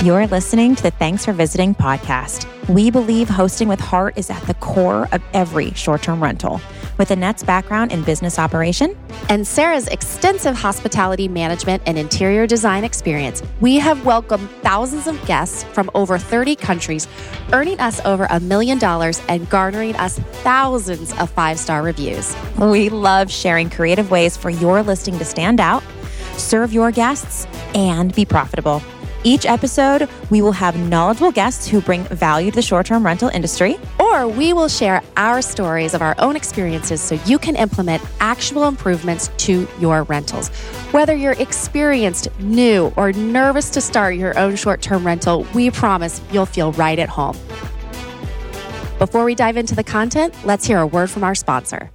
You're listening to the Thanks for Visiting podcast. We believe hosting with heart is at the core of every short-term rental. With Annette's background in business operation and Sarah's extensive hospitality management and interior design experience, we have welcomed thousands of guests from over 30 countries, earning us over $1 million and garnering us thousands of 5-star reviews. We love sharing creative ways for your listing to stand out, serve your guests, and be profitable. Each episode, we will have knowledgeable guests who bring value to the short-term rental industry. Or we will share our stories of our own experiences so you can implement actual improvements to your rentals. Whether you're experienced, new, or nervous to start your own short-term rental, we promise you'll feel right at home. Before we dive into the content, let's hear a word from our sponsor.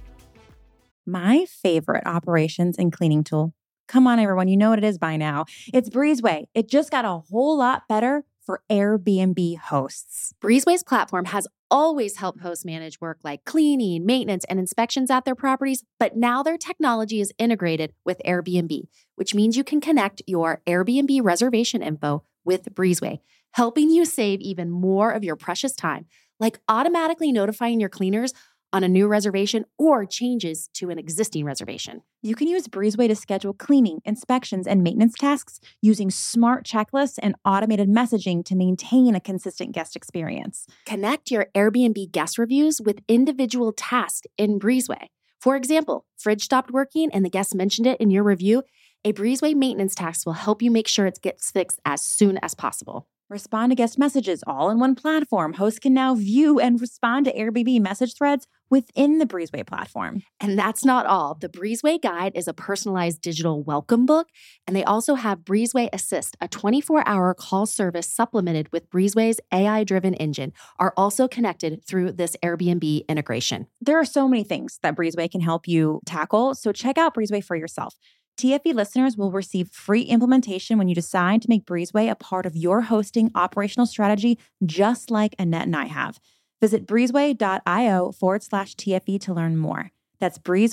My favorite operations and cleaning tool. Come on, everyone. You know what it is by now. It's Breezeway. It just got a whole lot better for Airbnb hosts. Breezeway's platform has always helped hosts manage work like cleaning, maintenance, and inspections at their properties, but now their technology is integrated with Airbnb, which means you can connect your Airbnb reservation info with Breezeway, helping you save even more of your precious time, like automatically notifying your cleaners on a new reservation or changes to an existing reservation. You can use Breezeway to schedule cleaning, inspections, and maintenance tasks using smart checklists and automated messaging to maintain a consistent guest experience. Connect your Airbnb guest reviews with individual tasks in Breezeway. For example, fridge stopped working and the guest mentioned it in your review. A Breezeway maintenance task will help you make sure it gets fixed as soon as possible. Respond to guest messages all in one platform. Hosts can now view and respond to Airbnb message threads within the Breezeway platform. And that's not all. The Breezeway Guide is a personalized digital welcome book, and they also have Breezeway Assist, a 24-hour call service supplemented with Breezeway's AI-driven engine, are also connected through this Airbnb integration. There are so many things that Breezeway can help you tackle, so check out Breezeway for yourself. TFE listeners will receive free implementation when you decide to make Breezeway a part of your hosting operational strategy, just like Annette and I have. Visit breezeway.io/TFE to learn more. That's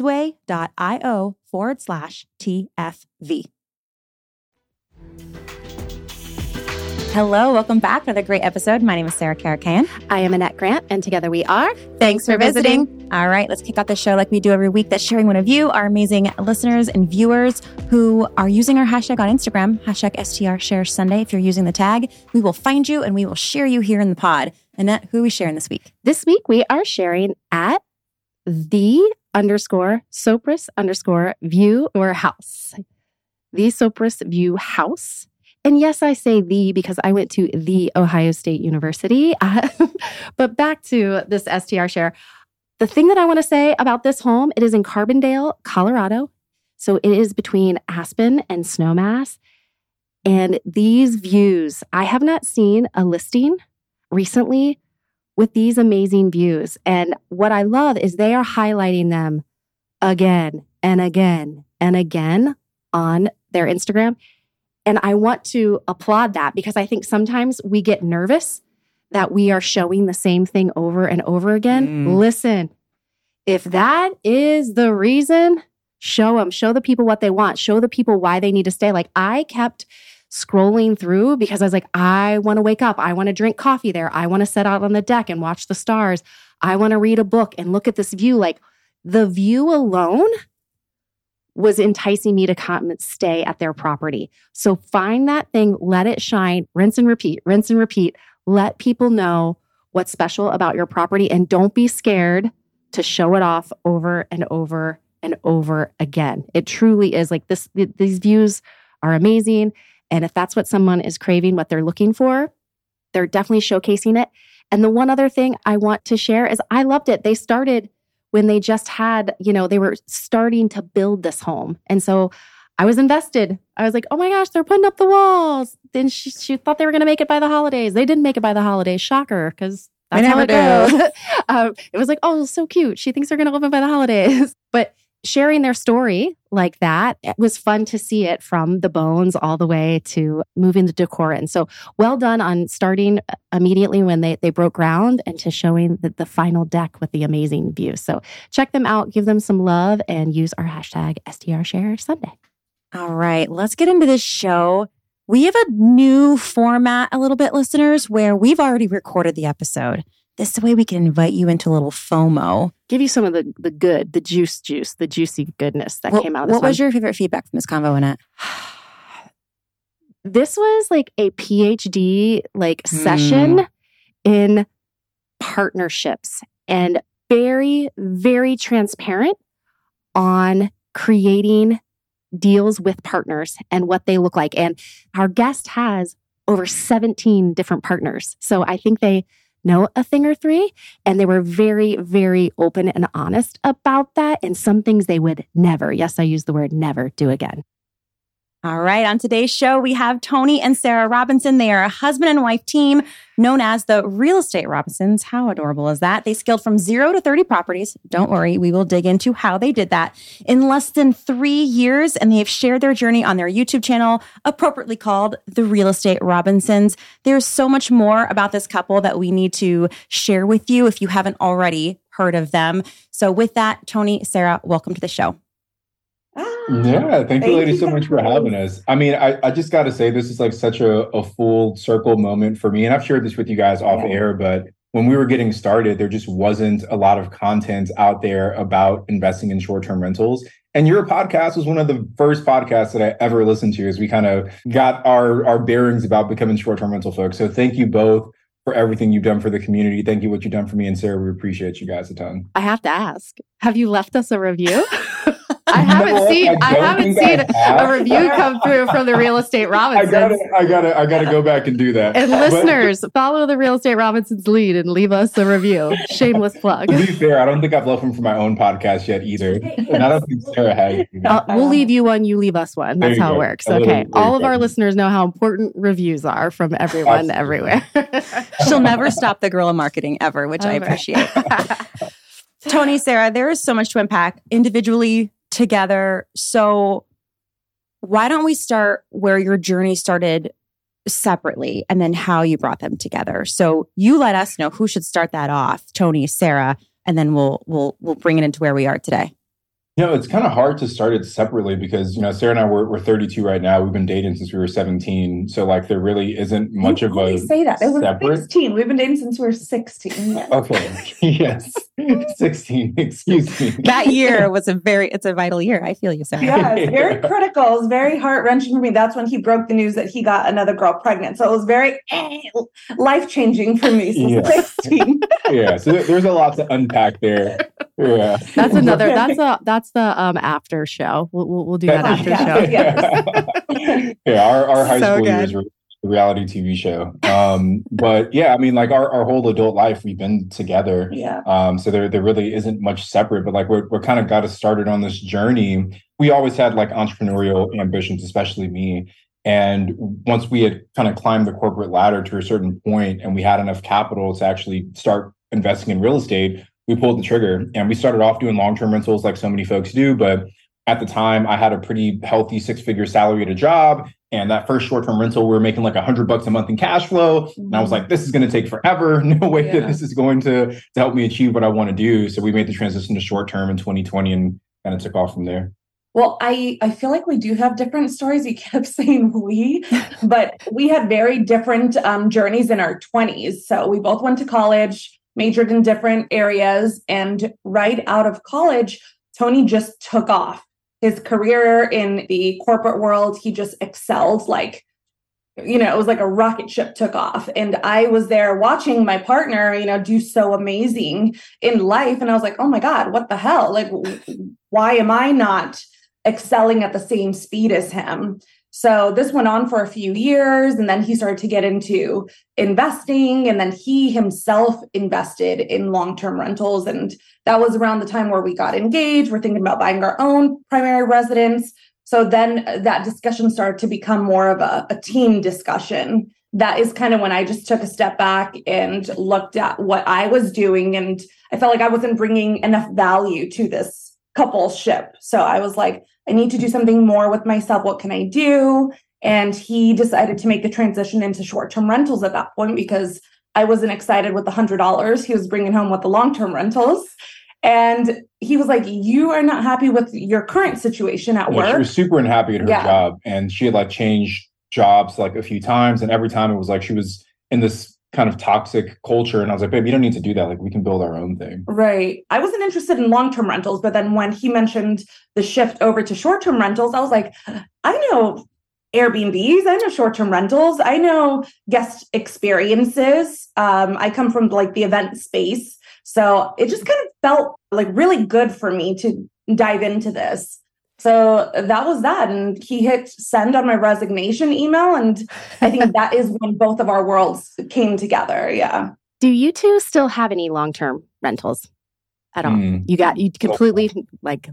breezeway.io/TFV. Hello, welcome back to another great episode. My name is Sarah Karakayan. I am Annette Grant, and together we are Thanks for visiting. All right, let's kick off the show like we do every week. That's sharing one of you, our amazing listeners and viewers who are using our hashtag on Instagram, hashtag #STRShareSunday. If you're using the tag, we will find you and we will share you here in the pod. Annette, who are we sharing this week? This week we are sharing at _Sopris_view or house. The Sopris View House. And yes, I say the because I went to the Ohio State University. But back to this STR share. The thing that I want to say about this home, it is in Carbondale, Colorado. So it is between Aspen and Snowmass. And these views, I have not seen a listing recently with these amazing views. And what I love is they are highlighting them again and again and again on their Instagram. And I want to applaud that because I think sometimes we get nervous that we are showing the same thing over and over again. Listen, if that is the reason, show them. Show the people what they want. Show the people why they need to stay. Like I kept scrolling through because I was like, I want to wake up. I want to drink coffee there. I want to sit out on the deck and watch the stars. I want to read a book and look at this view. Like the view alone was enticing me to come and stay at their property. So find that thing, let it shine, rinse and repeat, rinse and repeat. Let people know what's special about your property and don't be scared to show it off over and over and over again. It truly is like this. These views are amazing. And if that's what someone is craving, what they're looking for, they're definitely showcasing it. And the one other thing I want to share is I loved it. They started when they just had, they were starting to build this home. And so I was invested. I was like, oh my gosh, they're putting up the walls. Then she thought they were going to make it by the holidays. They didn't make it by the holidays. Shocker, because that's how it goes. It was like, oh, so cute. She thinks they're going to open by the holidays. But sharing their story like that, it was fun to see it from the bones all the way to moving the decor in. So well done on starting immediately when they broke ground and to showing the final deck with the amazing view. So check them out, give them some love, and use our hashtag STRShareSunday. All right, let's get into this show. We have a new format a little bit, listeners, where we've already recorded the episode. This is the way we can invite you into a little FOMO. Give you some of the good, the juice, the juicy goodness that came out of this. What was your favorite feedback from this convo, Annette? This was like a PhD session in partnerships and very, very transparent on creating deals with partners and what they look like. And our guest has over 17 different partners. So I think they know a thing or three. And they were very, very open and honest about that. And some things they would never, yes, I use the word never, do again. All right. On today's show, we have Tony and Sarah Robinson. They are a husband and wife team known as the Real Estate Robinsons. How adorable is that? They scaled from 0 to 30 properties. Don't worry. We will dig into how they did that in less than 3 years. And they have shared their journey on their YouTube channel, appropriately called the Real Estate Robinsons. There's so much more about this couple that we need to share with you if you haven't already heard of them. So with that, Tony, Sarah, welcome to the show. Yeah, thank you ladies so much for having us. I mean, I just got to say, this is like such a full circle moment for me. And I've shared this with you guys off air, but when we were getting started, there just wasn't a lot of content out there about investing in short-term rentals. And your podcast was one of the first podcasts that I ever listened to as we kind of got our bearings about becoming short-term rental folks. So thank you both for everything you've done for the community. Thank you what you've done for me and Sarah. We appreciate you guys a ton. I have to ask, have you left us a review? I haven't seen a review come through from the Real Estate Robinsons. I gotta go back and do that. And listeners, follow the Real Estate Robinsons lead and leave us a review. Shameless plug. To be fair, I don't think I've left one for my own podcast yet either. And I don't think Sarah has. We'll leave you one, you leave us one. That's how it works. Okay. All of our listeners know how important reviews are from everyone everywhere. She'll never stop the guerrilla marketing ever, which I appreciate. Tony, Sarah, there is so much to unpack individually, together. So why don't we start where your journey started separately and then how you brought them together? So you let us know who should start that off, Tony, Sarah, and then we'll bring it into where we are today. It's kind of hard to start it separately because, Sarah and I, we're 32 right now. We've been dating since we were 17. So there really isn't much of a say that. It was separate. 16. We've been dating since we were 16. Yeah. Okay. Yes. 16. Excuse me. That year was it's a vital year. I feel you, Sarah. Yeah, it's very critical. It was very heart-wrenching for me. That's when he broke the news that he got another girl pregnant. So it was very life-changing for me. So 16. Yeah. So there's a lot to unpack there. Yeah. That's the after show. We'll do that after show. Yeah, our high school years were a reality TV show. But yeah, I mean, our whole adult life we've been together. Yeah. So there really isn't much separate, but we're kind of got us started on this journey. We always had entrepreneurial ambitions, especially me. And once we had kind of climbed the corporate ladder to a certain point and we had enough capital to actually start investing in real estate, we pulled the trigger and we started off doing long-term rentals like so many folks do. But at the time, I had a pretty healthy 6-figure salary at a job. And that first short-term rental, we were making $100 a month in cash flow. And I was like, this is going to take forever. No way that this is going to help me achieve what I want to do. So we made the transition to short-term in 2020 and kind of took off from there. Well, I feel like we do have different stories. You kept saying but we had very different journeys in our 20s. So we both went to college, majored in different areas. And right out of college, Tony just took off. His career in the corporate world, he just excelled. It was like a rocket ship took off. And I was there watching my partner, do so amazing in life. And I was like, oh my God, what the hell? Why am I not excelling at the same speed as him? So this went on for a few years, and then he started to get into investing, and then he himself invested in long-term rentals. And that was around the time where we got engaged. We're thinking about buying our own primary residence. So then that discussion started to become more of a team discussion. That is kind of when I just took a step back and looked at what I was doing. And I felt like I wasn't bringing enough value to this coupleship. So I was like, I need to do something more with myself. What can I do? And he decided to make the transition into short-term rentals at that point because I wasn't excited with the $100 he was bringing home with the long-term rentals. And he was like, you are not happy with your current situation at work. She was super unhappy at her job. And she had changed jobs like a few times, and every time it was like she was in this kind of toxic culture. And I was like, babe, you don't need to do that. Like, we can build our own thing. Right. I wasn't interested in long-term rentals, but then when he mentioned the shift over to short-term rentals, I was like, I know Airbnbs, I know short-term rentals, I know guest experiences. I come from like the event space. So it just kind of felt like really good for me to dive into this. So that was that. And he hit send on my resignation email. And I think that is when both of our worlds came together. Yeah. Do you two still have any long-term rentals at all? You completely like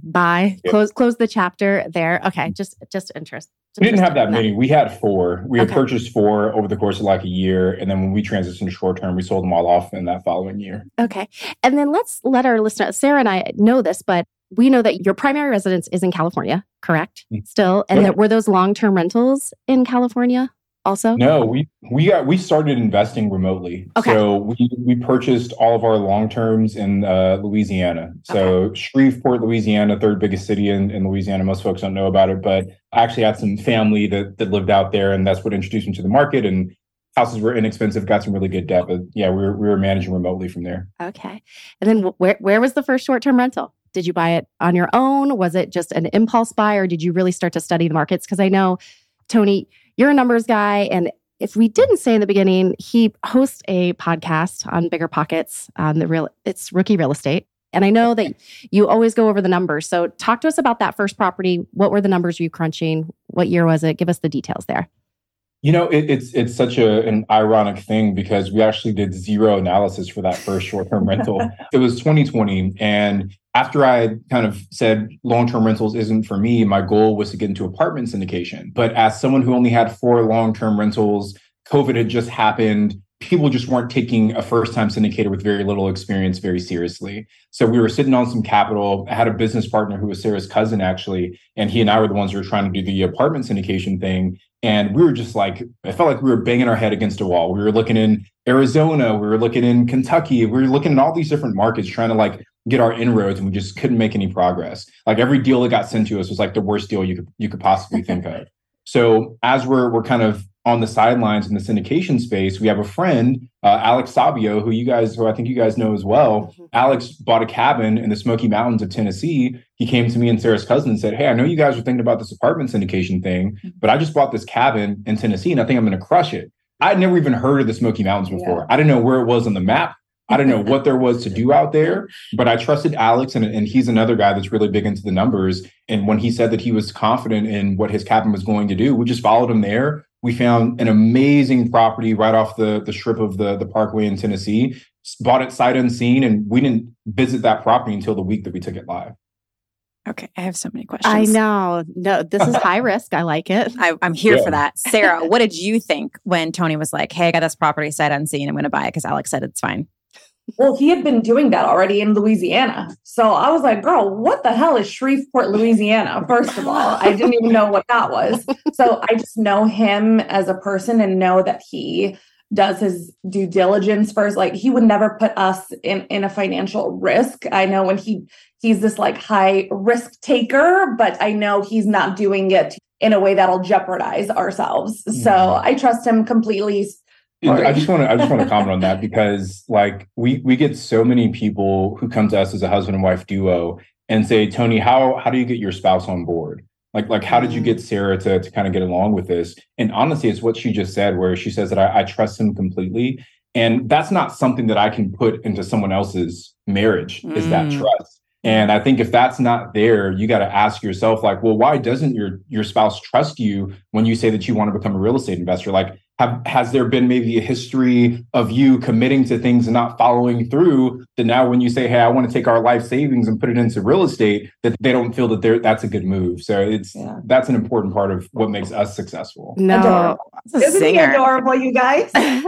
close the chapter there. Okay. Just interest. We didn't have that many. We had 4. We had purchased 4 over the course of like a year. And then when we transitioned to short term, we sold them all off in that following year. Okay. And then let's let our listener, Sarah and I know this, but we know that your primary residence is in California, correct? Still. And were those long-term rentals in California also? No, we started investing remotely. Okay. So we purchased all of our long terms in Louisiana. So Shreveport, Louisiana, 3rd biggest city in Louisiana. Most folks don't know about it, but I actually had some family that lived out there, and that's what introduced me to the market. And houses were inexpensive, got some really good debt, but yeah, we were managing remotely from there. Okay. And then where was the first short-term rental? Did you buy it on your own? Was it just an impulse buy, or did you really start to study the markets? Because I know, Tony, you're a numbers guy. And if we didn't say in the beginning, he hosts a podcast on Bigger Pockets, it's Rookie Real Estate. And I know that you always go over the numbers. So talk to us about that first property. What were the numbers you crunching? What year was it? Give us the details there. You know, it's such an ironic thing because we actually did zero analysis for that first short-term rental. It was 2020. And after I kind of said long-term rentals isn't for me, my goal was to get into apartment syndication. But as someone who only had 4 long-term rentals, COVID had just happened. People just weren't taking a first-time syndicator with very little experience very seriously. So we were sitting on some capital. I had a business partner who was Sarah's cousin, actually, and he and I were the ones who were trying to do the apartment syndication thing. And we were just like, I felt like we were banging our head against a wall. We were looking in Arizona, we were looking in Kentucky, we were looking at all these different markets trying to like get our inroads, and we just couldn't make any progress. Like every deal that got sent to us was like the worst deal you could possibly think of. So as we're kind of on the sidelines in the syndication space, we have a friend, Alex Sabio, who I think you guys know as well. Alex bought a cabin in the Smoky Mountains of Tennessee. He came to me and Sarah's cousin and said, hey, I know you guys are thinking about this apartment syndication thing, but I just bought this cabin in Tennessee and I think I'm going to crush it. I'd never even heard of the Smoky Mountains before. Yeah. I didn't know where it was on the map. I didn't know what there was to do out there, but I trusted Alex, and he's another guy that's really big into the numbers. And when he said that he was confident in what his cabin was going to do, we just followed him there. We found an amazing property right off the strip of the Parkway in Tennessee, bought it sight unseen, and we didn't visit that property until the week that we took it live. Okay, I have so many questions. I know. No, this is high risk. I like it. I'm here for that. Sarah, what did you think when Tony was like, hey, I got this property sight unseen, I'm going to buy it because Alex said it's fine? Well, he had been doing that already in Louisiana. So I was like, girl, what the hell is Shreveport, Louisiana? First of all, I didn't even know what that was. So I just know him as a person and know that he does his due diligence first. Like he would never put us in a financial risk. I know when he's this like high risk taker, but I know he's not doing it in a way that'll jeopardize ourselves. So I trust him completely. I just want to comment on that because like we get so many people who come to us as a husband and wife duo and say, Tony, how do you get your spouse on board? Like how did you get Sarah to kind of get along with this? And honestly, it's what she just said, where she says that I trust him completely. And that's not something that I can put into someone else's marriage, is that trust. And I think if that's not there, you got to ask yourself, like, well, why doesn't your spouse trust you when you say that you want to become a real estate investor? Like, has there been maybe a history of you committing to things and not following through, that now when you say, hey, I want to take our life savings and put it into real estate, that they don't feel that that's a good move? So that's an important part of what makes us successful. No, isn't he adorable, you guys?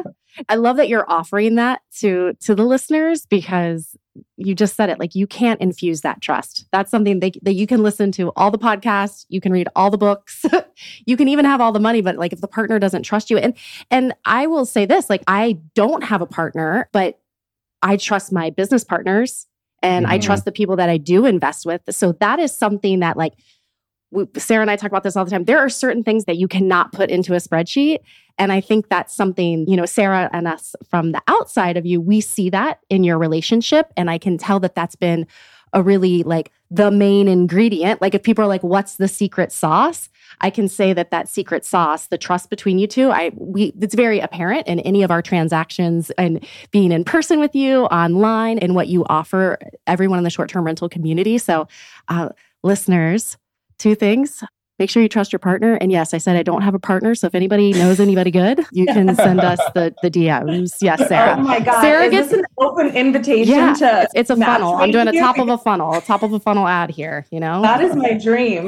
I love that you're offering that to the listeners, because you just said it, like you can't infuse that trust. That's something that you can listen to all the podcasts, you can read all the books, you can even have all the money, but like if the partner doesn't trust you, and I will say this, like I don't have a partner, but I trust my business partners and I trust the people that I do invest with. So that is something that like Sarah and I talk about this all the time. There are certain things that you cannot put into a spreadsheet. And I think that's something, Sarah and us from the outside of you, we see that in your relationship. And I can tell that that's been a really like the main ingredient. Like if people are like, what's the secret sauce? I can say that secret sauce, the trust between you two, it's very apparent in any of our transactions and being in person with you, online, and what you offer everyone in the short-term rental community. So listeners, 2 things. Make sure you trust your partner. And yes, I said I don't have a partner. So if anybody knows anybody good, you can send us the DMs. Yes, Sarah. Oh my God. Sarah gets an open invitation to it's a funnel. I'm doing a top of a funnel ad here, That is my dream.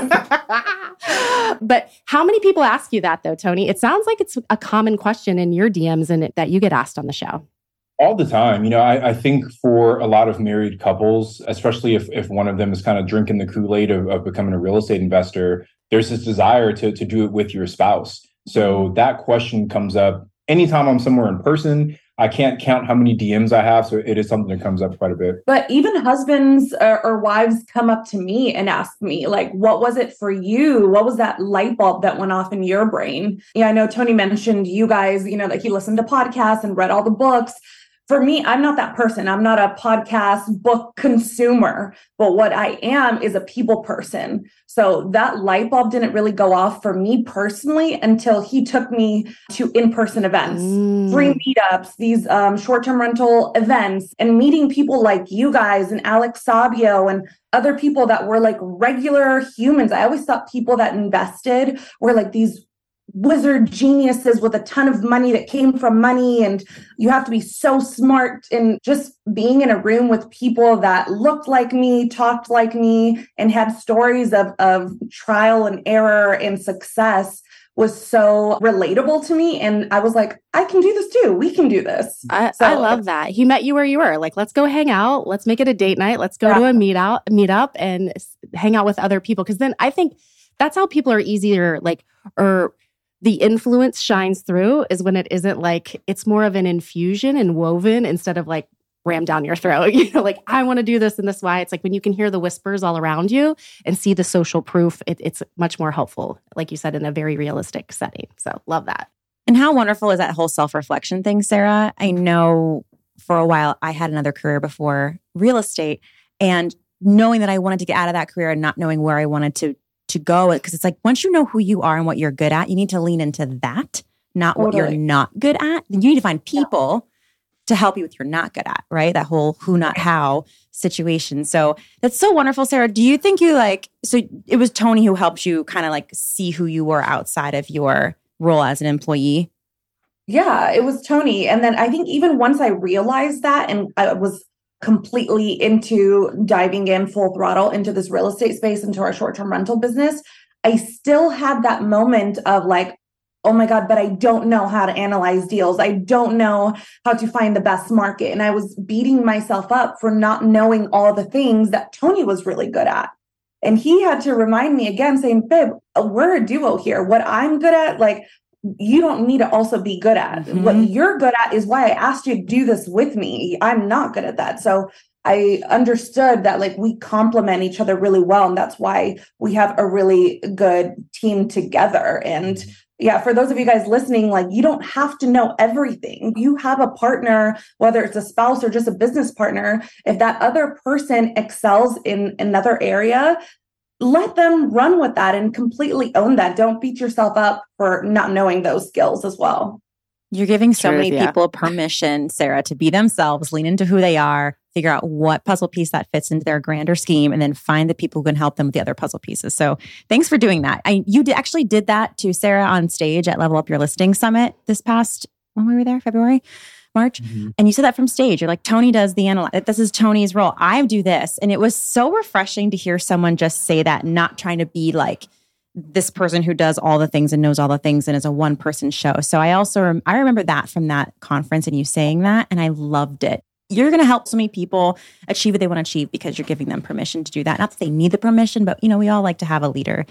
Yes. But how many people ask you that though, Tony? It sounds like it's a common question in your DMs and that you get asked on the show. All the time. I think for a lot of married couples, especially if one of them is kind of drinking the Kool-Aid of becoming a real estate investor, there's this desire to do it with your spouse. So that question comes up anytime I'm somewhere in person. I can't count how many DMs I have. So it is something that comes up quite a bit. But even husbands or wives come up to me and ask me, like, what was it for you? What was that light bulb that went off in your brain? Yeah, I know Tony mentioned you guys, that he listened to podcasts and read all the books. For me, I'm not that person. I'm not a podcast book consumer, but what I am is a people person. So that light bulb didn't really go off for me personally until he took me to in-person events, free meetups, these short-term rental events, and meeting people like you guys and Alex Sabio and other people that were like regular humans. I always thought people that invested were like these wizard geniuses with a ton of money that came from money. And you have to be so smart. And just being in a room with people that looked like me, talked like me, and had stories of trial and error and success was so relatable to me. And I was like, I can do this too. We can do this. I love that. He met you where you were. Like, let's go hang out. Let's make it a date night. Let's go to a meetup and hang out with other people. Because then I think that's how people are easier, or the influence shines through is when it isn't like, it's more of an infusion and woven instead of like rammed down your throat, like I want to do this in this way. It's like when you can hear the whispers all around you and see the social proof, it's much more helpful, like you said, in a very realistic setting. So love that. And how wonderful is that whole self-reflection thing, Sarah? I know for a while I had another career before real estate, and knowing that I wanted to get out of that career and not knowing where I wanted to go, because it's like once you know who you are and what you're good at, you need to lean into that, not what you're not good at. Then you need to find people to help you with what you're not good at, right? That whole who, not how situation. So that's so wonderful, Sarah. Do you think so it was Tony who helped you kind of like see who you were outside of your role as an employee? Yeah, it was Tony. And then I think even once I realized that and I was completely into diving in full throttle into this real estate space, into our short-term rental business, I still had that moment of like, oh my God, but I don't know how to analyze deals. I don't know how to find the best market. And I was beating myself up for not knowing all the things that Tony was really good at. And he had to remind me again, saying, babe, we're a duo here. What I'm good at, like, you don't need to also be good at. Mm-hmm. What you're good at is why I asked you to do this with me. I'm not good at that. So I understood that like we complement each other really well. And that's why we have a really good team together. And yeah, for those of you guys listening, like you don't have to know everything. You have a partner, whether it's a spouse or just a business partner. If that other person excels in another area, let them run with that and completely own that. Don't beat yourself up for not knowing those skills as well. You're giving so many people permission, Sarah, to be themselves, lean into who they are, figure out what puzzle piece that fits into their grander scheme, and then find the people who can help them with the other puzzle pieces. So thanks for doing that. You actually did that to Sarah on stage at Level Up Your Listing Summit this past, when we were there, February? March. Mm-hmm. And you said that from stage. You're like, Tony does the analyze. This is Tony's role. I do this. And it was so refreshing to hear someone just say that, not trying to be like this person who does all the things and knows all the things and is a one-person show. So I remember that from that conference and you saying that, and I loved it. You're going to help so many people achieve what they want to achieve because you're giving them permission to do that. Not that they need the permission, but we all like to have a leader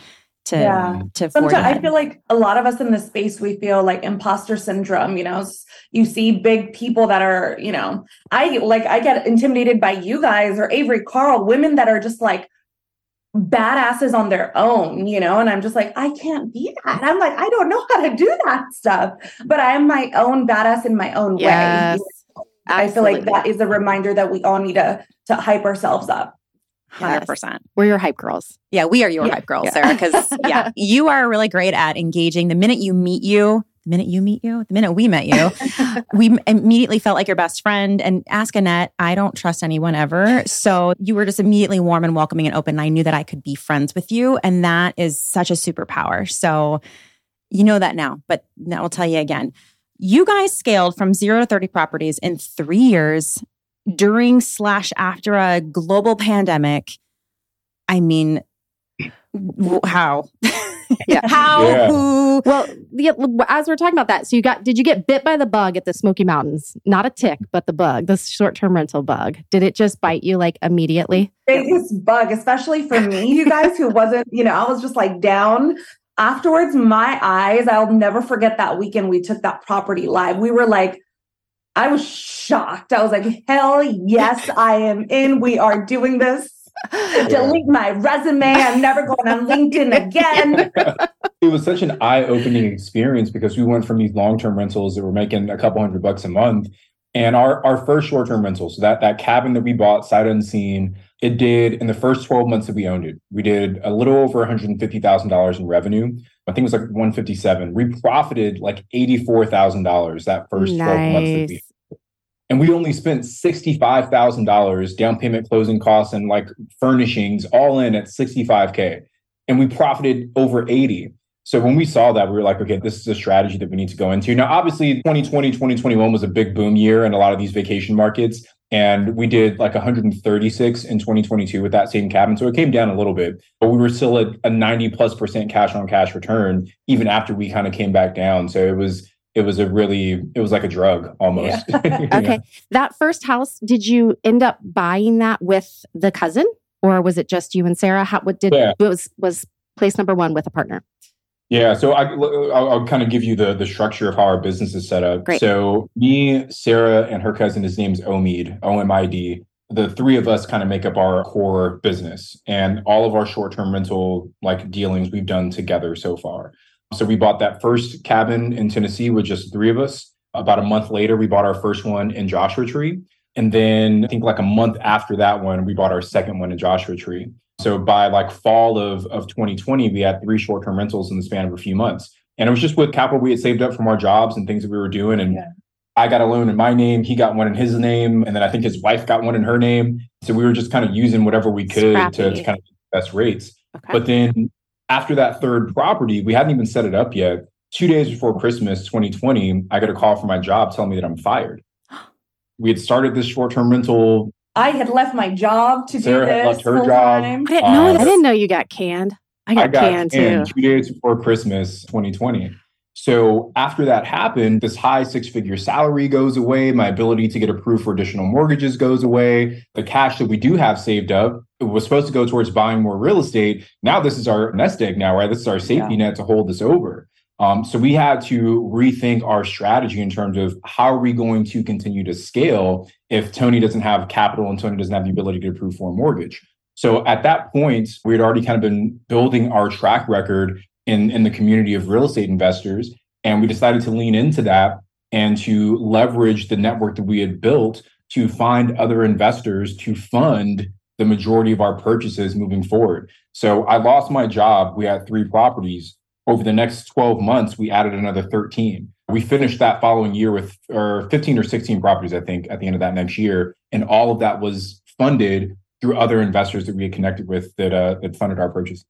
to sometimes I feel like a lot of us in this space, we feel like imposter syndrome. You see big people that are, I get intimidated by you guys or Avery Carl, women that are just like badasses on their own, you know, and I'm just like, I can't be that. I'm like, I don't know how to do that stuff, but I am my own badass in my own way. I feel like that is a reminder that we all need to hype ourselves up. 100%. We're your hype girls. Yeah, we are your hype girls, Sarah, because you are really great at engaging. The minute we met you, we immediately felt like your best friend. And ask Annette, I don't trust anyone ever. So you were just immediately warm and welcoming and open. And I knew that I could be friends with you. And that is such a superpower. So you know that now, but now I'll tell you again. You guys scaled from 0 to 30 properties in 3 years during/after a global pandemic. I mean, how? How? Yeah. Well, as we're talking about that, so did you get bit by the bug at the Smoky Mountains? Not a tick, but the bug, the short-term rental bug. Did it just bite you like immediately? Biggest bug, especially for me, you guys, who wasn't, I was just like down. Afterwards, my eyes, I'll never forget that weekend we took that property live. We were like, I was shocked. I was like, hell yes, I am in. We are doing this. Delete my resume. I'm never going on LinkedIn again. It was such an eye-opening experience because we went from these long-term rentals that were making a couple $100 a month. And our first short-term rental, so that cabin that we bought sight unseen, it did, in the first 12 months that we owned it, we did a little over $150,000 in revenue. I think it was like 157. We profited like $84,000 that first 12 months that we. And we only spent $65,000 down payment, closing costs, and like furnishings all in at $65K. And we profited over 80. So when we saw that, we were like, okay, this is a strategy that we need to go into. Now, obviously, 2020, 2021 was a big boom year in a lot of these vacation markets. And we did like 136 in 2022 with that same cabin. So it came down a little bit, but we were still at a 90+% cash on cash return, even after we kind of came back down. So it was like a drug almost. Yeah. Okay. That first house, did you end up buying that with the cousin, or was it just you and Sarah? Was place number one with a partner? Yeah. So I'll kind of give you the structure of how our business is set up. Great. So me, Sarah, and her cousin, his name's Omid, OMID. The three of us kind of make up our core business, and all of our short-term rental like dealings we've done together so far. So we bought that first cabin in Tennessee with just three of us. About a month later, we bought our first one in Joshua Tree. And then I think like a month after that one, we bought our second one in Joshua Tree. So by like fall of 2020, we had 3 short-term rentals in the span of a few months. And it was just with capital we had saved up from our jobs and things that we were doing. And I got a loan in my name. He got one in his name. And then I think his wife got one in her name. So we were just kind of using whatever we could to kind of get the best rates. Okay. But then after that third property, we hadn't even set it up yet. 2 days before Christmas 2020, I got a call from my job telling me that I'm fired. We had started this short-term rental. I had left my job to Sarah do this. Had left her job. I didn't know you got canned. I got canned too. 2 days before Christmas 2020. So after that happened, this high 6-figure salary goes away. My ability to get approved for additional mortgages goes away. The cash that we do have saved up, it was supposed to go towards buying more real estate. Now this is our nest egg now, right? This is our safety net to hold this over. So we had to rethink our strategy in terms of how are we going to continue to scale if Tony doesn't have capital and Tony doesn't have the ability to approve for a mortgage. So at that point, we had already kind of been building our track record in the community of real estate investors. And we decided to lean into that and to leverage the network that we had built to find other investors to fund the majority of our purchases moving forward. So I lost my job. We had 3 properties. Over the next 12 months, we added another 13. We finished that following year with 15 or 16 properties, I think, at the end of that next year. And all of that was funded through other investors that we had connected with that funded our purchase.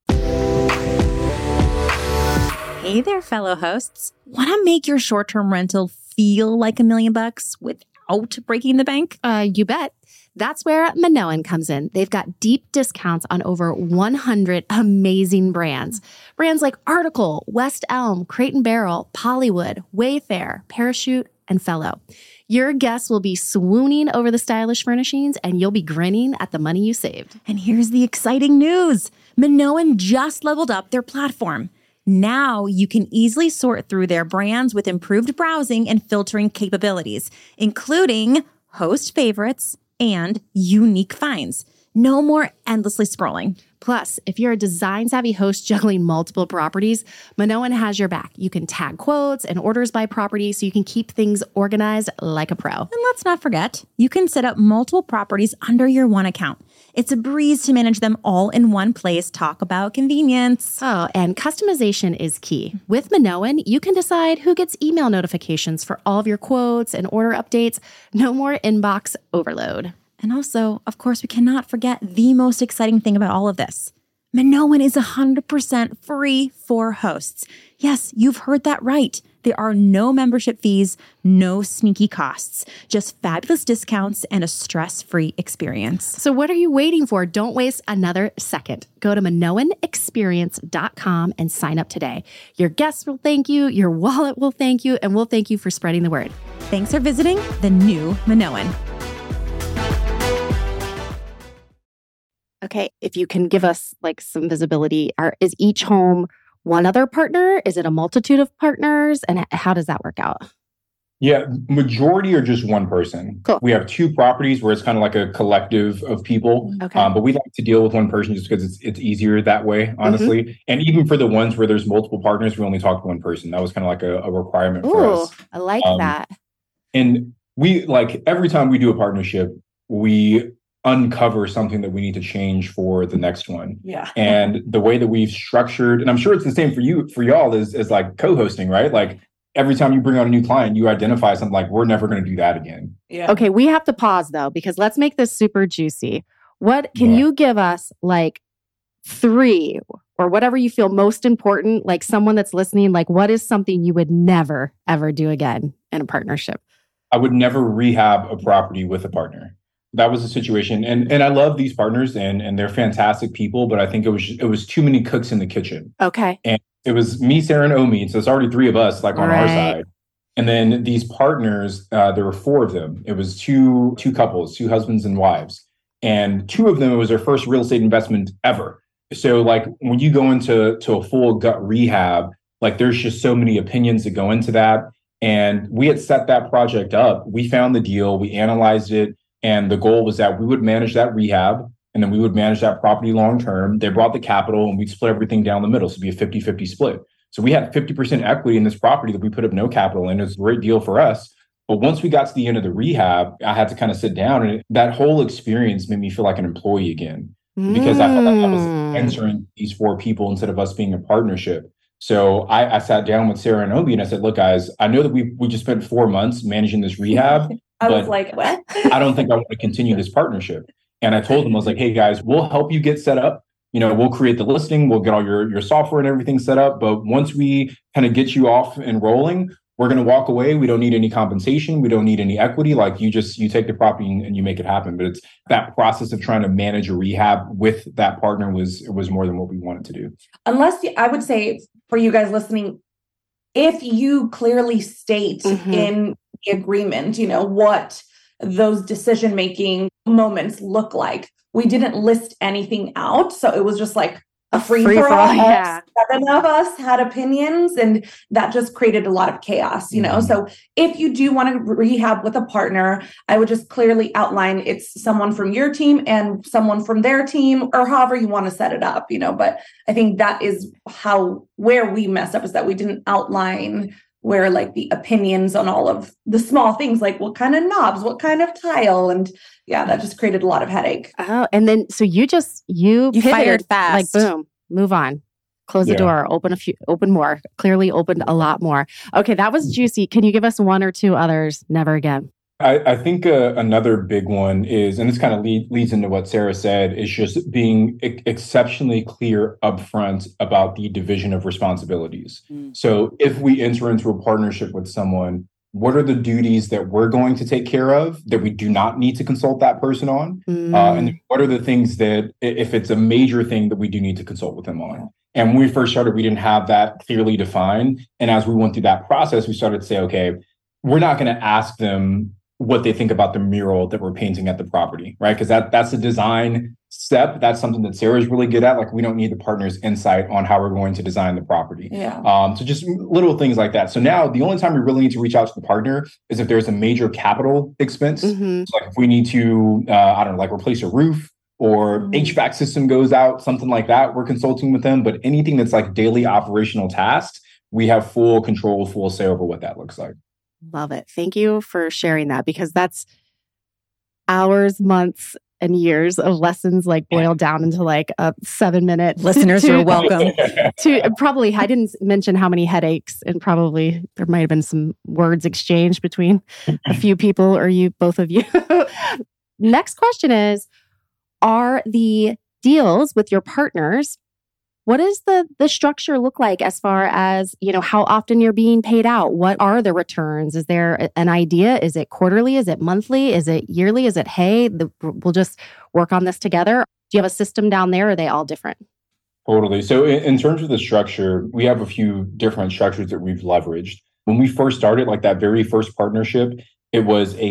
Hey there, fellow hosts. Want to make your short-term rental feel like $1 million without breaking the bank? You bet. That's where Minoan comes in. They've got deep discounts on over 100 amazing brands. Brands like Article, West Elm, Crate & Barrel, Pollywood, Wayfair, Parachute, and Fellow. Your guests will be swooning over the stylish furnishings, and you'll be grinning at the money you saved. And here's the exciting news. Minoan just leveled up their platform. Now you can easily sort through their brands with improved browsing and filtering capabilities, including host favorites and unique finds. No more endlessly scrolling. Plus, if you're a design-savvy host juggling multiple properties, Minoan has your back. You can tag quotes and orders by property so you can keep things organized like a pro. And let's not forget, you can set up multiple properties under your one account. It's a breeze to manage them all in one place. Talk about convenience. Oh, and customization is key. With Minoan, you can decide who gets email notifications for all of your quotes and order updates. No more inbox overload. And also, of course, we cannot forget the most exciting thing about all of this. Minoan is 100% free for hosts. Yes, you've heard that right. There are no membership fees, no sneaky costs, just fabulous discounts and a stress-free experience. So what are you waiting for? Don't waste another second. Go to MinoanExperience.com and sign up today. Your guests will thank you, your wallet will thank you, and we'll thank you for spreading the word. Thanks for visiting the new Minoan. Okay, if you can give us like some visibility, is each home one other partner? Is it a multitude of partners? And how does that work out? Yeah, majority are just one person. Cool. We have 2 properties where it's kind of like a collective of people. Okay. But we like to deal with one person just because it's easier that way, honestly. Mm-hmm. And even for the ones where there's multiple partners, we only talk to one person. That was kind of like a requirement for us. I like that. And we like every time we do a partnership, we uncover something that we need to change for the next one. Yeah. And the way that we've structured, and I'm sure it's the same for y'all is like co-hosting, right? Like every time you bring on a new client, you identify something like, we're never going to do that again. Yeah. Okay, we have to pause though, because let's make this super juicy. What can you give us like 3 or whatever you feel most important, like someone that's listening, like what is something you would never, ever do again in a partnership? I would never rehab a property with a partner. That was the situation. And I love these partners and they're fantastic people, but I think it was too many cooks in the kitchen. Okay. And it was me, Sarah, and Omi. So it's already 3 of us like on our side. And then these partners, there were 4 of them. It was two couples, 2 husbands and wives. And 2 of them, it was their first real estate investment ever. So like when you go into a full gut rehab, like there's just so many opinions that go into that. And we had set that project up. We found the deal. We analyzed it. And the goal was that we would manage that rehab and then we would manage that property long term. They brought the capital and we'd split everything down the middle. So it'd be a 50-50 split. So we had 50% equity in this property that we put up no capital in. It was a great deal for us. But once we got to the end of the rehab, I had to kind of sit down and that whole experience made me feel like an employee again because I felt like I was answering these 4 people instead of us being a partnership. So I sat down with Sarah and Obi and I said, look, guys, I know that we just spent 4 months managing this rehab. I was like, what? I don't think I want to continue this partnership. And I told them, I was like, hey, guys, we'll help you get set up. You know, we'll create the listing. We'll get all your software and everything set up. But once we kind of get you off and rolling, we're going to walk away. We don't need any compensation. We don't need any equity. Like you take the property and you make it happen. But it's that process of trying to manage a rehab with that partner was more than what we wanted to do. Unless I would say for you guys listening, if you clearly state in the agreement, what those decision-making moments look like. We didn't list anything out. So it was just like a free-for-all. Yeah. 7 of us had opinions and that just created a lot of chaos, So if you do want to rehab with a partner, I would just clearly outline it's someone from your team and someone from their team or however you want to set it up, But I think that is where we messed up is that we didn't outline where like the opinions on all of the small things, like what kind of knobs, what kind of tile. And that just created a lot of headache. Oh, and then, so you fired fast. Like, boom, move on, close the door, open more, clearly opened a lot more. Okay. That was juicy. Can you give us 1 or 2 others? Never again. I think another big one is, and this kind of leads into what Sarah said, is just being exceptionally clear upfront about the division of responsibilities. So if we enter into a partnership with someone, what are the duties that we're going to take care of that we do not need to consult that person on? And what are the things that, if it's a major thing, that we do need to consult with them on? And when we first started, we didn't have that clearly defined. And as we went through that process, we started to say, okay, we're not going to ask them what they think about the mural that we're painting at the property, right? Because that's a design step. That's something that Sarah's really good at. Like we don't need the partner's insight on how we're going to design the property. Yeah. So just little things like that. So now the only time we really need to reach out to the partner is if there's a major capital expense. So like if we need to, like replace a roof, or HVAC system goes out, something like that, we're consulting with them. But anything that's like daily operational tasks, we have full control, full say over what that looks like. Love it. Thank you for sharing that, because that's hours, months, and years of lessons like boiled down into like a 7-minute. Listeners, you're welcome. To probably, I didn't mention how many headaches, and probably there might have been some words exchanged between a few people or you, both of you. Next question is, are the deals with your partners, what does the structure look like as far as, how often you're being paid out? What are the returns? Is there an idea? Is it quarterly? Is it monthly? Is it yearly? Is it, hey, we'll just work on this together? Do you have a system down there? Or are they all different? Totally. So in terms of the structure, we have a few different structures that we've leveraged. When we first started, like that very first partnership, it was a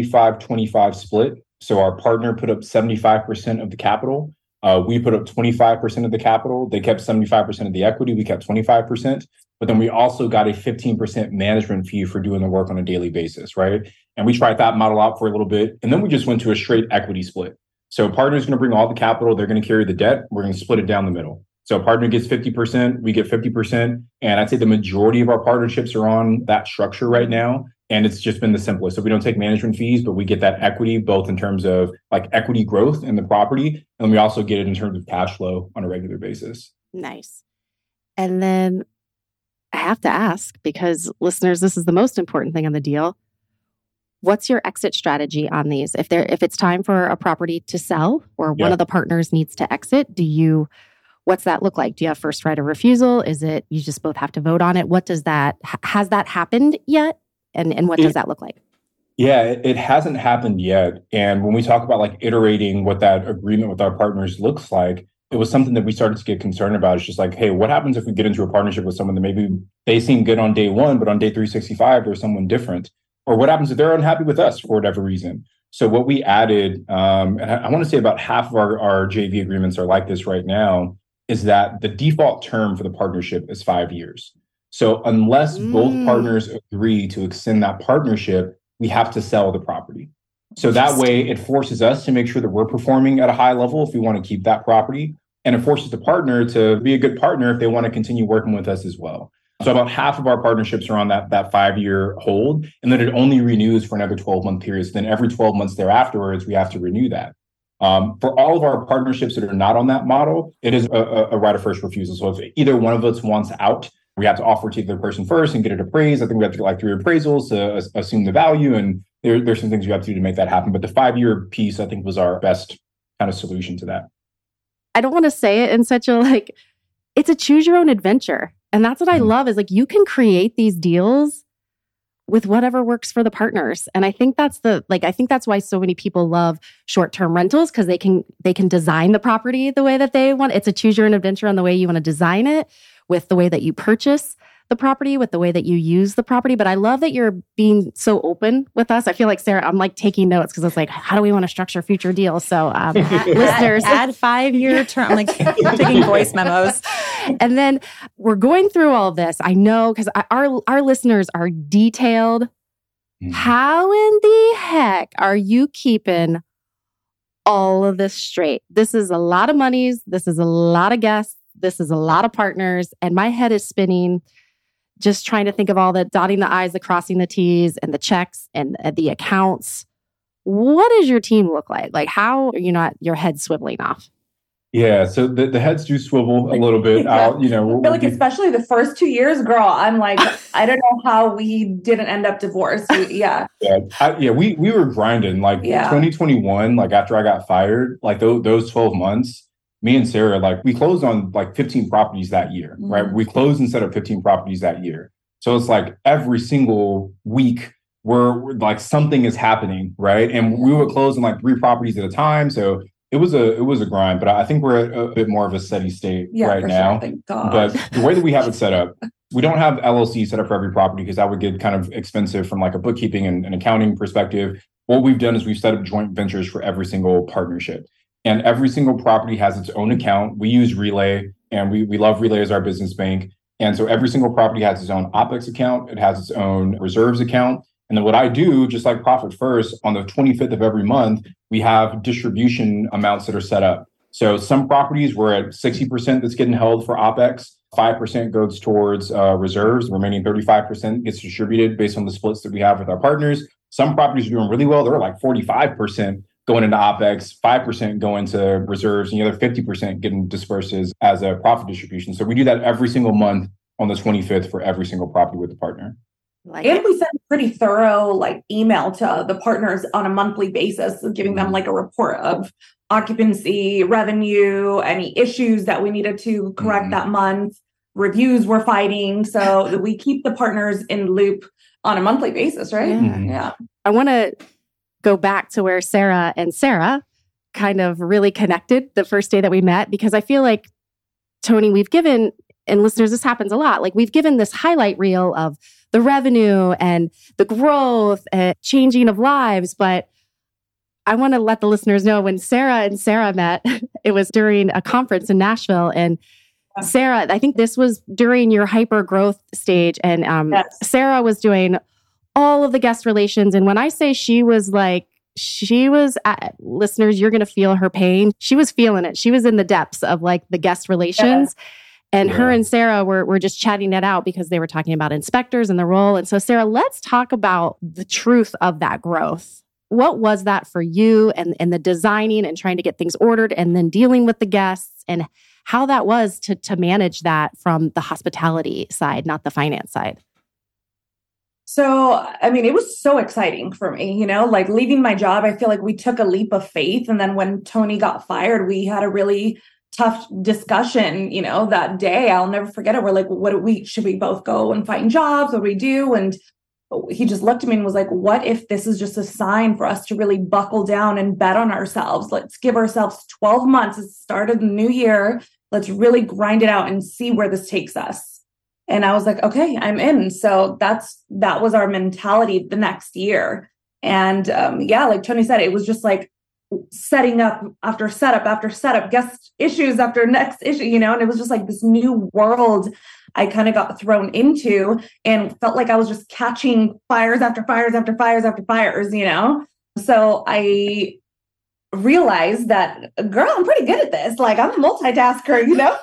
75-25 split. So our partner put up 75% of the capital. We put up 25% of the capital. They kept 75% of the equity. We kept 25%. But then we also got a 15% management fee for doing the work on a daily basis, right? And we tried that model out for a little bit. And then we just went to a straight equity split. So partner's going to bring all the capital. They're going to carry the debt. We're going to split it down the middle. So partner gets 50%, we get 50%. And I'd say the majority of our partnerships are on that structure right now. And it's just been the simplest. So we don't take management fees, but we get that equity, both in terms of like equity growth in the property. And we also get it in terms of cash flow on a regular basis. Nice. And then I have to ask, because listeners, this is the most important thing on the deal. What's your exit strategy on these? If it's time for a property to sell or one of the partners needs to exit, what's that look like? Do you have first right of refusal? Is it you just both have to vote on it? What does that, has that happened yet? And what does that look like? Yeah, it hasn't happened yet. And when we talk about like iterating what that agreement with our partners looks like, it was something that we started to get concerned about. It's just like, hey, what happens if we get into a partnership with someone that maybe they seem good on day one, but on day 365, there's someone different? Or what happens if they're unhappy with us for whatever reason? So what we added, and I want to say about half of our JV agreements are like this right now, is that the default term for the partnership is 5 years. So unless both partners agree to extend that partnership, we have to sell the property. So that way it forces us to make sure that we're performing at a high level if we want to keep that property. And it forces the partner to be a good partner if they want to continue working with us as well. So about half of our partnerships are on that 5-year hold, and then it only renews for another 12-month period. So then every 12 months thereafterwards, we have to renew that. For all of our partnerships that are not on that model, it is a right of first refusal. So if either one of us wants out, we have to offer to the other person first and get it appraised. I think we have to get like 3 appraisals to assume the value. And there's some things we have to do to make that happen. But the 5-year piece, I think, was our best kind of solution to that. I don't want to say it in such a it's a choose your own adventure. And that's what I love is you can create these deals with whatever works for the partners. And I think that's why so many people love short-term rentals, because they can design the property the way that they want. It's a choose your own adventure on the way you want to design it, with the way that you purchase the property, with the way that you use the property. But I love that you're being so open with us. I feel like, Sarah, I'm taking notes because it's how do we want to structure future deals? So listeners, add 5-year term. I'm taking voice memos. And then we're going through all of this. I know, because our listeners are detailed. How in the heck are you keeping all of this straight? This is a lot of monies. This is a lot of guests. This is a lot of partners. And my head is spinning just trying to think of all the dotting the I's, the crossing the T's, and the checks and the accounts. What does your team look like? How are you not your head swiveling off? Yeah, so the heads do swivel a little bit. I feel like especially the first 2 years, girl, I'm like, I don't know how we didn't end up divorced. We were grinding 2021, after I got fired, those 12 months, me and Sarah, we closed on 15 properties that year, right? We closed and set up 15 properties that year. So it's every single week we're something is happening, right? And we would close on 3 properties at a time. So it was a grind, but I think we're at a bit more of a steady state right now. Sure, thank God. But the way that we have it set up, we don't have LLC set up for every property because that would get kind of expensive from a bookkeeping and accounting perspective. What we've done is we've set up joint ventures for every single partnership. And every single property has its own account. We use Relay, and we love Relay as our business bank. And so every single property has its own OpEx account. It has its own reserves account. And then what I do, just like Profit First, on the 25th of every month, we have distribution amounts that are set up. So some properties we're at 60% that's getting held for OpEx, 5% goes towards reserves, the remaining 35% gets distributed based on the splits that we have with our partners. Some properties are doing really well. They're like 45% going into OpEx, 5% going to reserves, and the other 50% getting dispersed as a profit distribution. So we do that every single month on the 25th for every single property with the partner. And we send a pretty thorough email to the partners on a monthly basis, giving them a report of occupancy, revenue, any issues that we needed to correct that month, reviews we're fighting. So we keep the partners in loop on a monthly basis, right? Yeah. I want to go back to where Sarah and Sarah kind of really connected the first day that we met, because I feel like, Tony, we've given, and listeners, this happens a lot, we've given this highlight reel of the revenue and the growth and changing of lives. But I want to let the listeners know, when Sarah and Sarah met, it was during a conference in Nashville. And Sarah, I think this was during your hyper growth stage. And Sarah was doing all of the guest relations. And when I say she was listeners, you're going to feel her pain. She was feeling it. She was in the depths of the guest relations. And her and Sarah were just chatting it out because they were talking about inspectors and the role. And so, Sarah, let's talk about the truth of that growth. What was that for you, and the designing and trying to get things ordered and then dealing with the guests, and how that was to manage that from the hospitality side, not the finance side? So, it was so exciting for me, leaving my job. I feel like we took a leap of faith. And then when Tony got fired, we had a really tough discussion, that day. I'll never forget it. We're like, should we both go and find jobs? What do we do? And he just looked at me and was like, what if this is just a sign for us to really buckle down and bet on ourselves? Let's give ourselves 12 months. It's the start of the new year. Let's really grind it out and see where this takes us. And I was like, okay, I'm in. So that was our mentality the next year. And like Tony said, it was just setting up after setup after setup, guest issues after next issue, and it was just this new world I kind of got thrown into, and felt like I was just catching fires after fires after fires after fires, So I realized that, girl, I'm pretty good at this. I'm a multitasker,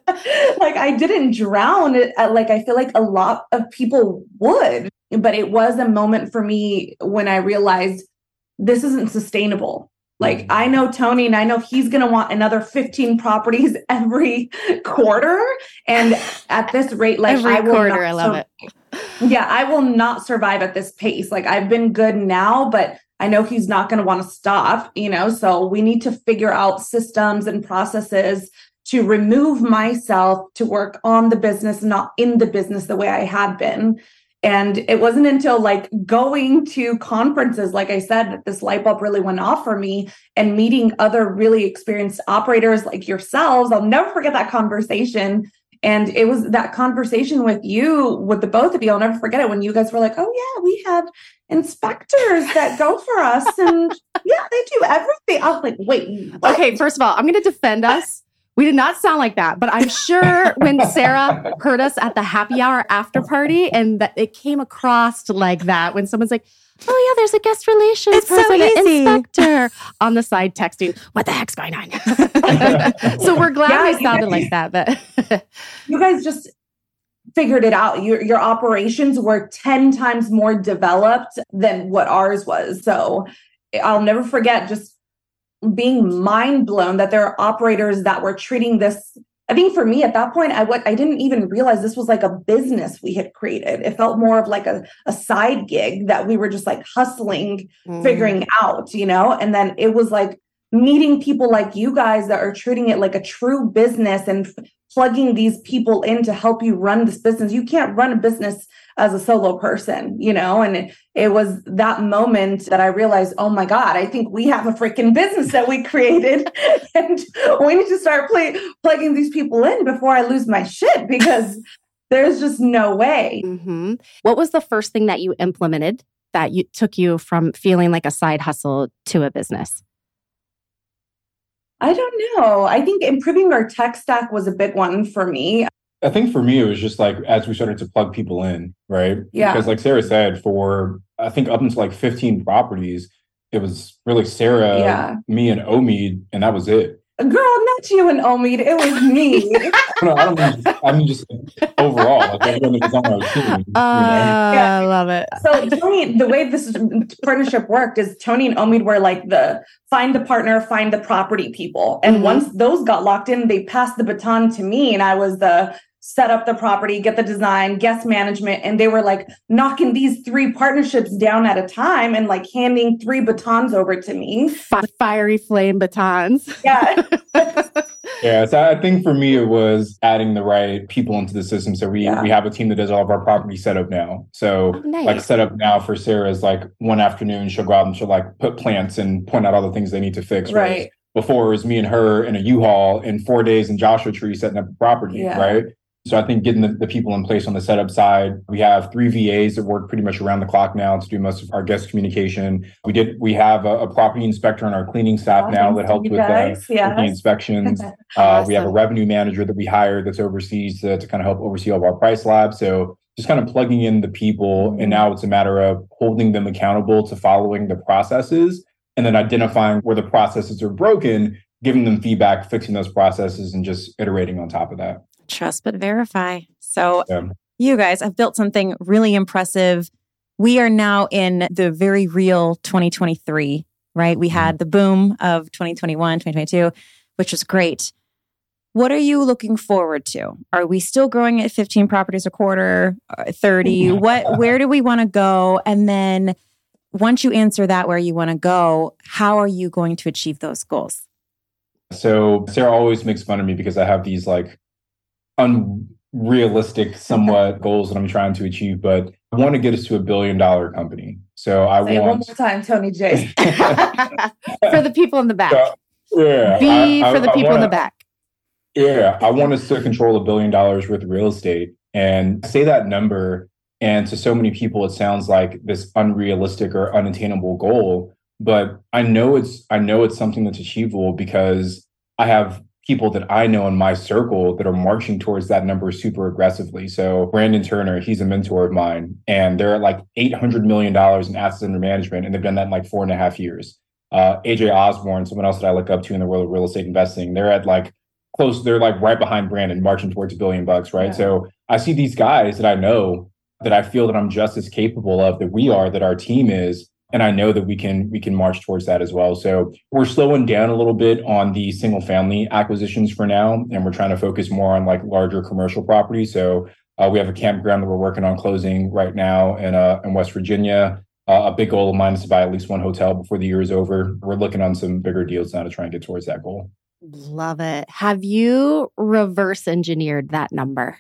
I didn't drown. I feel like a lot of people would, but it was a moment for me when I realized this isn't sustainable. I know Tony, and I know he's going to want another 15 properties every quarter. And at this rate, every quarter, I love it. Yeah, I will not survive at this pace. I've been good now, but I know he's not going to want to stop, so we need to figure out systems and processes to remove myself to work on the business, not in the business the way I had been. And it wasn't until going to conferences, like I said, that this light bulb really went off for me, and meeting other really experienced operators like yourselves. I'll never forget that conversation. And it was that conversation with the both of you. I'll never forget it, when you guys were like, oh yeah, we have inspectors that go for us. And yeah, they do everything. I was like, wait, what? Okay, first of all, I'm going to defend us. We did not sound like that, but I'm sure when Sarah heard us at the happy hour after party, and that it came across like that when someone's like, oh yeah, there's a guest relations person, an inspector on the side texting, what the heck's going on? So we're glad we sounded like that. But you guys just figured it out. Your operations were 10 times more developed than what ours was. So I'll never forget just being mind blown that there are operators that were treating this. I think for me at that point, I didn't even realize this was a business we had created. It felt more of a side gig that we were just hustling, figuring out, and then it was meeting people like you guys that are treating it like a true business and plugging these people in to help you run this business. You can't run a business as a solo person, and it was that moment that I realized, oh my God, I think we have a freaking business that we created, and we need to start plugging these people in before I lose my shit, because there's just no way. Mm-hmm. What was the first thing that you implemented that took you from feeling like a side hustle to a business? I don't know. I think improving our tech stack was a big one for me. I think for me, it was just as we started to plug people in, right? Yeah. Because like Sarah said, for I think up until like 15 properties, it was really Sarah, me, and Omid, and that was it. Girl, not you and Omid. It was me. No, I mean just overall, like everyone that was on our team. I love it. So Tony, the way this partnership worked is Tony and Omid were like the find the partner, find the property people. And once those got locked in, they passed the baton to me, and I was the set up the property, get the design, guest management. And they were like knocking these 3 partnerships down at a time and like handing 3 batons over to me. Fiery flame batons. Yeah. Yeah. So I think for me, it was adding the right people into the system. So we have a team that does all of our property setup now. So like setup now for Sarah is like one afternoon, she'll go out and she'll like put plants and point out all the things they need to fix. Right. Before it was me and her in a U-Haul in 4 days in Joshua Tree setting up the property. Right. So I think getting the people in place on the setup side, we have 3 VAs that work pretty much around the clock now to do most of our guest communication. We have a property inspector on our cleaning staff now that helps with the inspections. We have a revenue manager that we hired that's overseas to kind of help oversee all of our price labs. So just kind of plugging in the people. And now it's a matter of holding them accountable to following the processes and then identifying where the processes are broken, giving them feedback, fixing those processes, and just iterating on top of that. Trust but verify. So you guys have built something really impressive. We are now in the very real 2023, right? We had the boom of 2021, 2022, which was great. What are you looking forward to? Are we still growing at 15 properties a quarter, 30? Where do we want to go? And then once you answer that, where you want to go, how are you going to achieve those goals? So Sarah always makes fun of me because I have these like unrealistic somewhat goals that I'm trying to achieve, but I want to get us to $1 billion company. So I Say want one more time, Tony J. For the people in the back. For the people in the back. Yeah, I want us to control $1 billion worth of real estate. And say that number, and to so many people, it sounds like this unrealistic or unattainable goal. But I know it's something that's achievable because I have people that I know in my circle that are marching towards that number super aggressively. So Brandon Turner, he's a mentor of mine, and they're at like $800 million in assets under management, and they've done that in like 4.5 years. AJ Osborne, someone else that I look up to in the world of real estate investing, they're at like they're like right behind Brandon, marching towards $1 billion, right? Yeah. So I see these guys that I know that I feel that I'm just as capable of, that our team is. And I know that we can march towards that as well. So we're slowing down a little bit on the single family acquisitions for now. And we're trying to focus more on like larger commercial properties. So we have a campground that we're working on closing right now in West Virginia. A big goal of mine is to buy at least 1 hotel before the year is over. We're looking on some bigger deals now to try and get towards that goal. Love it. Have you reverse engineered that number?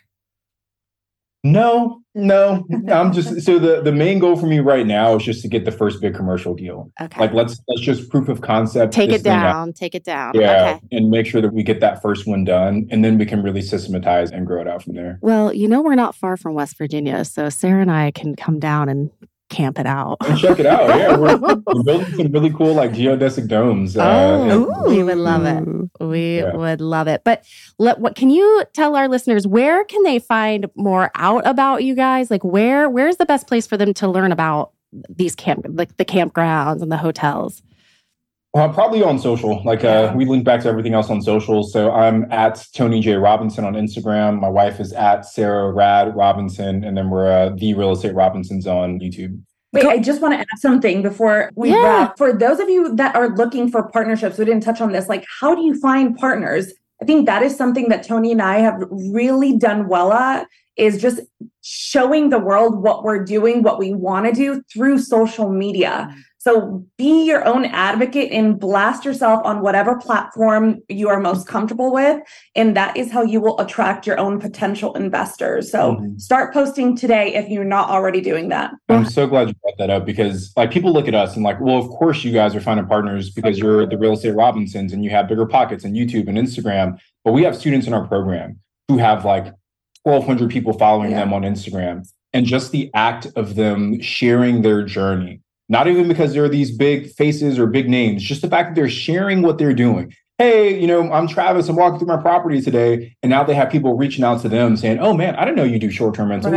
No. I'm just so the main goal for me right now is just to get the first big commercial deal. Okay. Like let's just proof of concept. Take it down. Yeah. Okay. And make sure that we get that first one done, and then we can really systematize and grow it out from there. Well, we're not far from West Virginia, so Sarah and I can come down and camp it out. And check it out. Yeah, we're building some really cool like geodesic domes. We would love it. We would love it. But what can you tell our listeners? Where can they find more out about you guys? Like where's the best place for them to learn about these the campgrounds and the hotels? Probably on social. We link back to everything else on social. So I'm at Tony J. Robinson on Instagram. My wife is at Sarah Rad Robinson. And then we're The Real Estate Robinsons on YouTube. Wait, I just want to add something before we wrap. For those of you that are looking for partnerships, we didn't touch on this. Like, how do you find partners? I think that is something that Tony and I have really done well at, is just showing the world what we're doing, what we want to do through social media. So be your own advocate and blast yourself on whatever platform you are most comfortable with. And that is how you will attract your own potential investors. So start posting today if you're not already doing that. I'm so glad you brought that up, because like people look at us and like, well, of course you guys are finding partners because you're the Real Estate Robinsons and you have bigger pockets on YouTube and Instagram. But we have students in our program who have like 1,200 people following them on Instagram. And just the act of them sharing their journey, not even because they're these big faces or big names, just the fact that they're sharing what they're doing. Hey, I'm Travis, I'm walking through my property today. And now they have people reaching out to them saying, oh man, I didn't know you do short-term rentals. Right. Like,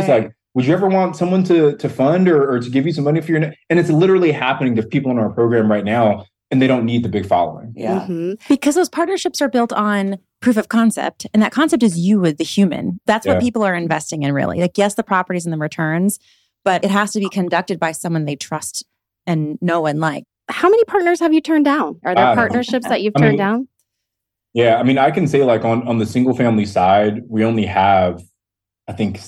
would you ever want someone to fund or to give you some money for your, and it's literally happening to people in our program right now, and they don't need the big following. Yeah. Mm-hmm. Because those partnerships are built on proof of concept. And that concept is you with the human. That's what people are investing in, really. Like, yes, the properties and the returns, but it has to be conducted by someone they trust and know and like. How many partners have you turned down? Are there partnerships that you've turned down? Yeah. I mean, I can say like on the single family side, we only have, I think,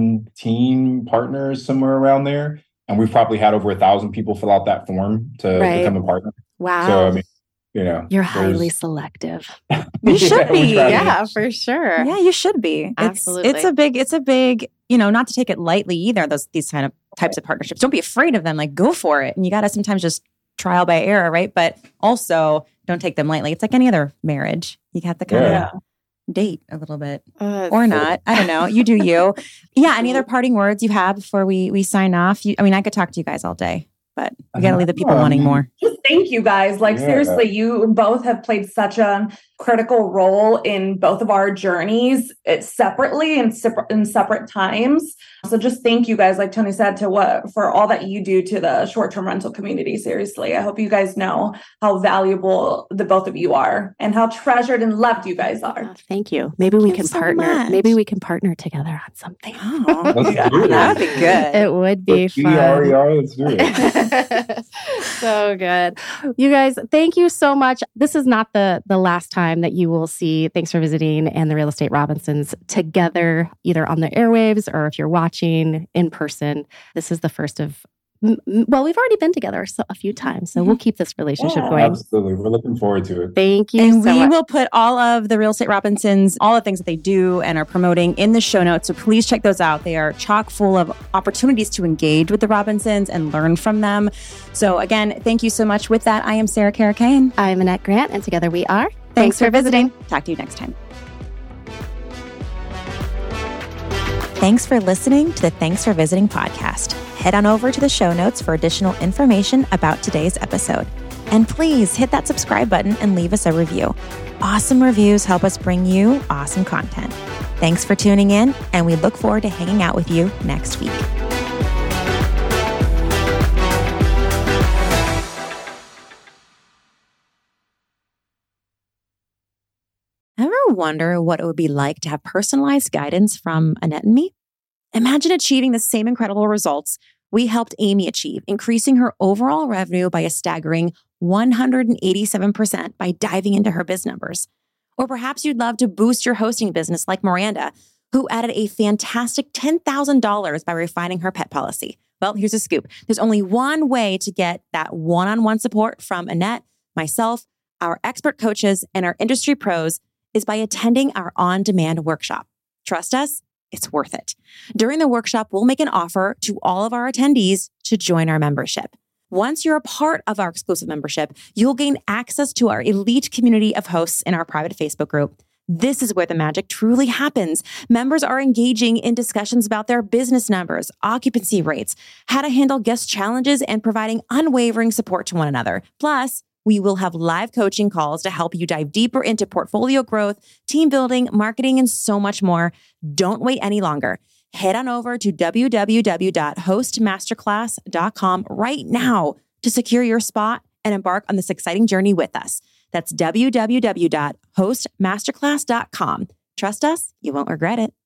17 partners, somewhere around there. And we've probably had over 1,000 people fill out that form to become a partner. Wow. So, I mean, you know, you're highly selective. You should be. Yeah, for sure. Yeah, you should be. Absolutely. It's a big, you know, not to take it lightly either, these kind of types of partnerships. Don't be afraid of them. Like, go for it. And you got to sometimes just trial by error, right? But also don't take them lightly. It's like any other marriage. You have to kind of date a little bit or not. I don't know. You do you. Yeah. Any other parting words you have before we sign off? I mean, I could talk to you guys all day, but we got to leave the people wanting more. Just thank you guys. Like, seriously, you both have played such a critical role in both of our journeys separately and in separate times. So just thank you guys, like Tony said, for all that you do to the short-term rental community. Seriously, I hope you guys know how valuable the both of you are and how treasured and loved you guys are. Oh, thank you. Maybe we can partner. Much. Maybe we can partner together on something. Oh, that would be good. It would be fun. Let's do it. So good. You guys, thank you so much. This is not the last time that you will see Thanks for Visiting and the Real Estate Robinsons together, either on the airwaves or if you're watching in person. This is the first of, well, we've already been together a few times, so we'll keep this relationship going. Absolutely. We're looking forward to it. Thank you and so we much. will put all of the Real Estate Robinsons, all the things that they do and are promoting in the show notes. So please check those out. They are chock full of opportunities to engage with the Robinsons and learn from them. So again, thank you so much. With that, I am Sarah Carricain. I'm Annette Grant, and together we are Thanks for visiting. Talk to you next time. Thanks for listening to the Thanks for Visiting podcast. Head on over to the show notes for additional information about today's episode. And please hit that subscribe button and leave us a review. Awesome reviews help us bring you awesome content. Thanks for tuning in, and we look forward to hanging out with you next week. Ever wonder what it would be like to have personalized guidance from Annette and me? Imagine achieving the same incredible results we helped Amy achieve, increasing her overall revenue by a staggering 187% by diving into her biz numbers. Or perhaps you'd love to boost your hosting business like Miranda, who added a fantastic $10,000 by refining her pet policy. Well, here's a scoop. There's only one way to get that one-on-one support from Annette, myself, our expert coaches, and our industry pros is by attending our on-demand workshop. Trust us, it's worth it. During the workshop, we'll make an offer to all of our attendees to join our membership. Once you're a part of our exclusive membership, you'll gain access to our elite community of hosts in our private Facebook group. This is where the magic truly happens. Members are engaging in discussions about their business numbers, occupancy rates, how to handle guest challenges, and providing unwavering support to one another. Plus, we will have live coaching calls to help you dive deeper into portfolio growth, team building, marketing, and so much more. Don't wait any longer. Head on over to www.hostmasterclass.com right now to secure your spot and embark on this exciting journey with us. That's www.hostmasterclass.com. Trust us, you won't regret it.